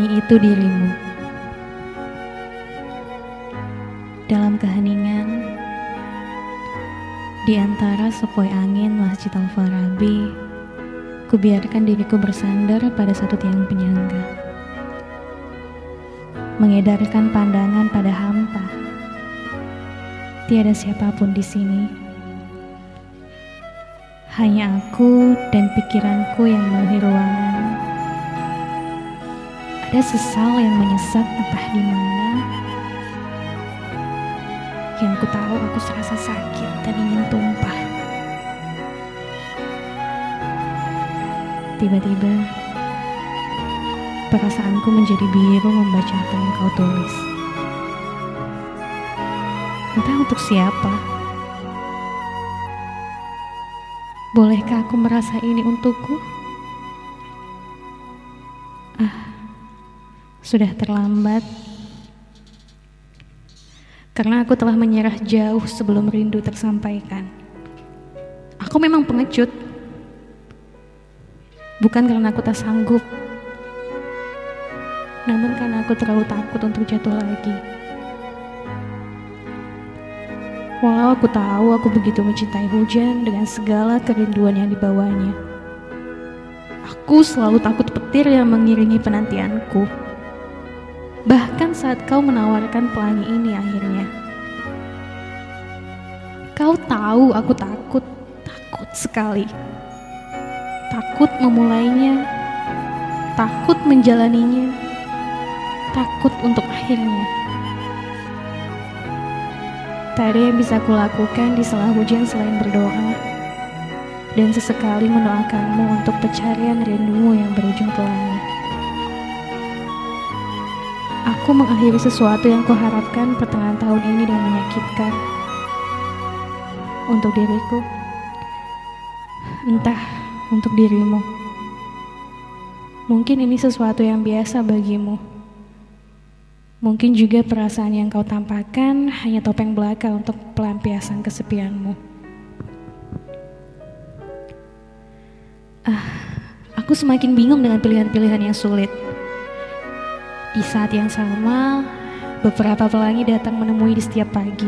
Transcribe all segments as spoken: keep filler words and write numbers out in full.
seperti itu dirimu. Dalam keheningan, di antara sepoi angin Masjid Al-Farabi, kubiarkan diriku bersandar pada satu tiang penyangga, mengedarkan pandangan pada hampa. Tiada siapapun di sini, hanya aku dan pikiranku yang memenuhi ruangan. Ada sesal yang menyesat entah di mana. Yang ku tahu aku serasa sakit dan ingin tumpah. Tiba-tiba, perasaanku menjadi biru membaca apa yang kau tulis. Entah untuk siapa. Bolehkah aku merasa ini untukku? Ah, sudah terlambat. Karena aku telah menyerah jauh sebelum rindu tersampaikan. Aku memang pengecut. Bukan karena aku tak sanggup, namun karena aku terlalu takut untuk jatuh lagi. Walau aku tahu aku begitu mencintai hujan dengan segala kerinduan yang dibawanya. Aku selalu takut petir yang mengiringi penantianku. Bahkan saat kau menawarkan pelangi ini akhirnya. Kau tahu aku takut, takut sekali. Takut memulainya, takut menjalaninya, takut untuk akhirnya. Tak ada yang bisa kulakukan di sela hujan selain berdoa, dan sesekali mendoakanmu untuk pencarian rindumu yang berujung ke langit. Aku mengakhiri sesuatu yang kuharapkan pertengahan tahun ini dengan menyakitkan. Untuk diriku, entah untuk dirimu. Mungkin ini sesuatu yang biasa bagimu. Mungkin juga perasaan yang kau tampakkan hanya topeng belaka untuk pelampiasan kesepianmu. Ah, aku semakin bingung dengan pilihan-pilihan yang sulit. Di saat yang sama, beberapa pelangi datang menemui di setiap pagi.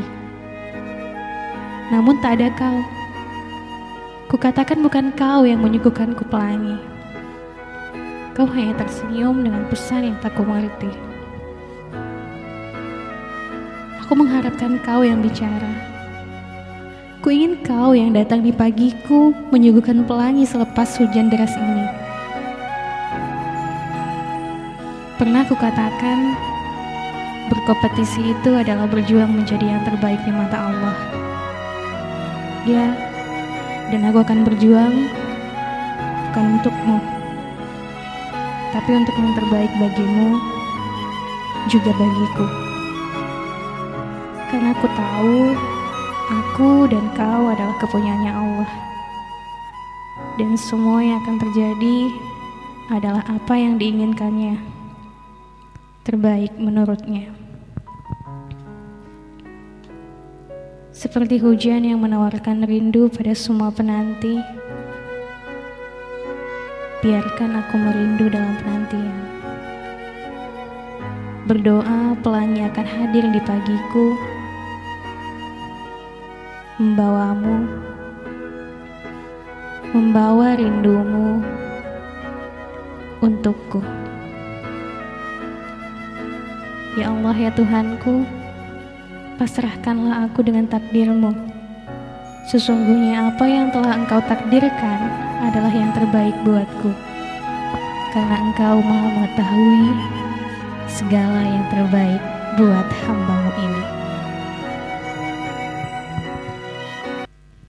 Namun tak ada kau. Kukatakan bukan kau yang menyuguhkanku pelangi. Kau hanya tersenyum dengan pesan yang tak kumengerti. Aku mengharapkan kau yang bicara. Ku ingin kau yang datang di pagiku menyuguhkan pelangi selepas hujan deras ini. Pernah kukatakan, berkompetisi itu adalah berjuang menjadi yang terbaik di mata Allah. Ya, dan aku akan berjuang bukan untukmu, tapi untuk yang terbaik bagimu, juga bagiku. Karena aku tahu, aku dan kau adalah kepunyaannya Allah. Dan semua yang akan terjadi adalah apa yang diinginkannya, terbaik menurutnya. Seperti hujan yang menawarkan rindu pada semua penanti, biarkan aku merindu dalam penantian. Berdoa pelangi akan hadir di pagiku, membawamu, membawa rindumu untukku. Ya Allah, ya Tuhanku, pasrahkanlah aku dengan takdirmu. Sesungguhnya apa yang telah Engkau takdirkan adalah yang terbaik buatku. Karena Engkau Maha mengetahui segala yang terbaik buat hamba-Mu ini.